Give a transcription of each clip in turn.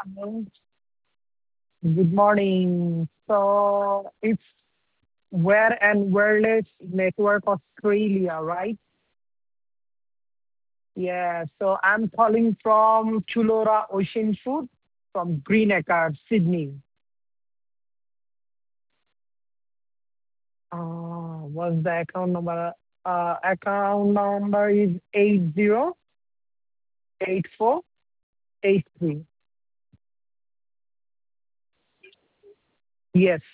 Hello. Good morning. So it's Wear and Wireless Network Australia, right? Yeah. So I'm calling from Chullora Ocean Food from Green Acres, Sydney. What's the account number? Account number is 808483. Yes.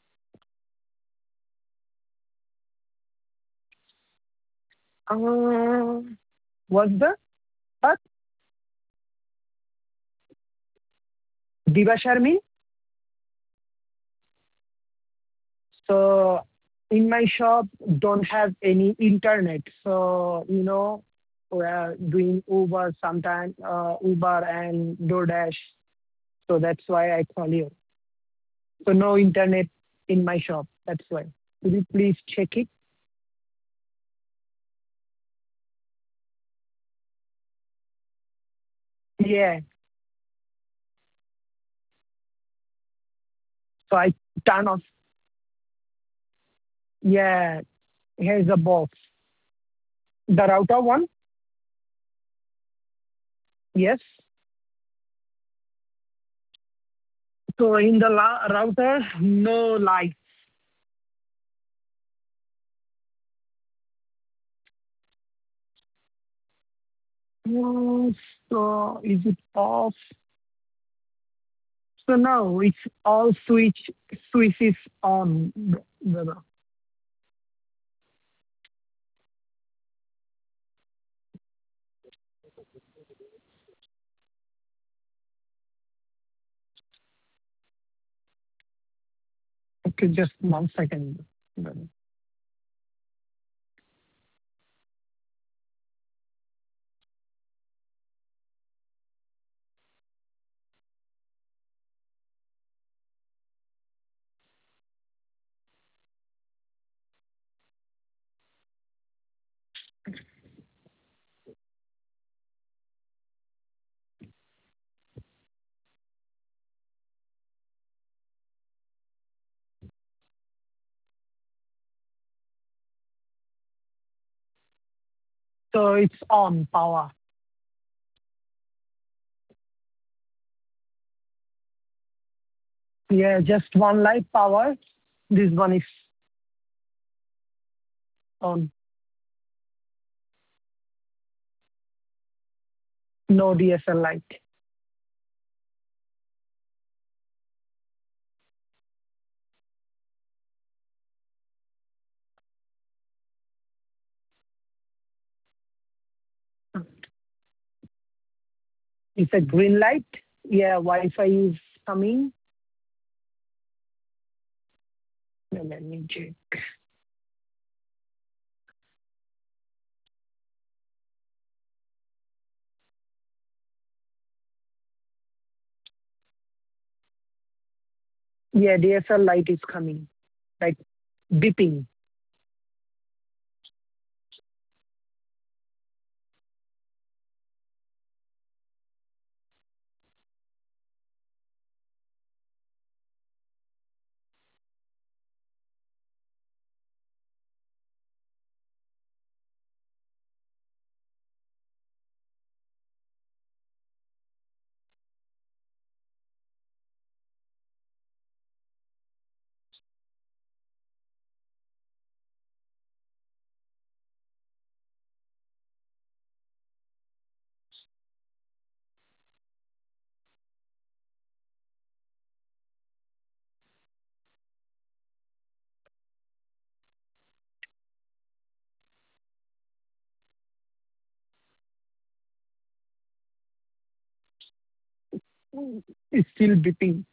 Uh, what's the what? Diva Sharmi? So in my shop don't have any internet. So we are doing Uber sometimes, Uber and DoorDash. So that's why I call you. So no internet in my shop. That's why. Could you please check it? Yeah. So I turn off. Yeah. Here's the box. The router one. Yes. So in the router, no light. Oh, so is it off? So now it's all switches on. Okay, just 1 second. So it's on power. Yeah, just one light power. This one is on. No DSL light. It's a green light. Yeah, Wi-Fi is coming. Let me check. Yeah, DSL light is coming. Like beeping. It's still beeping.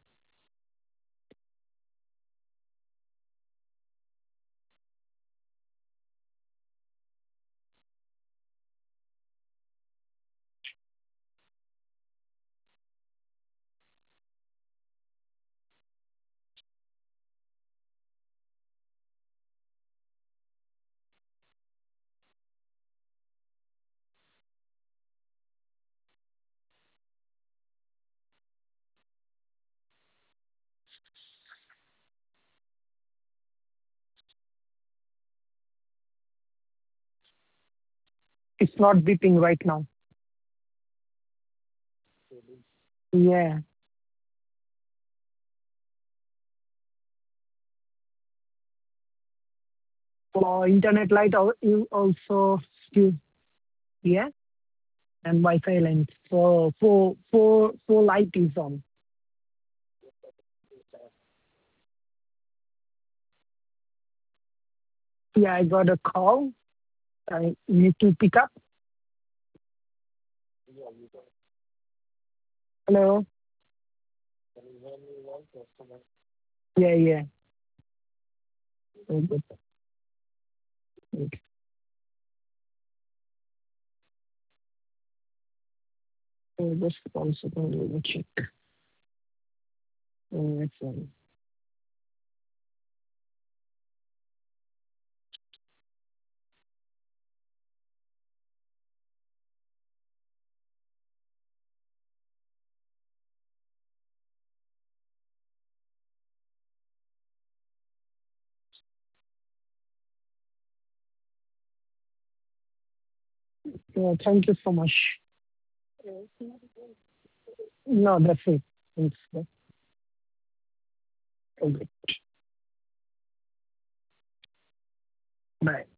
It's not beeping right now. Yeah. For internet light, you also still, yeah, and Wi-Fi lens. So four light is on. Yeah, I got a call. I need to pick up. Hello. Yeah, yeah. Okay. Okay. Just 1 second. Let me check. That's fine. Yeah, thank you so much. No, that's it. Thanks. Okay. Bye.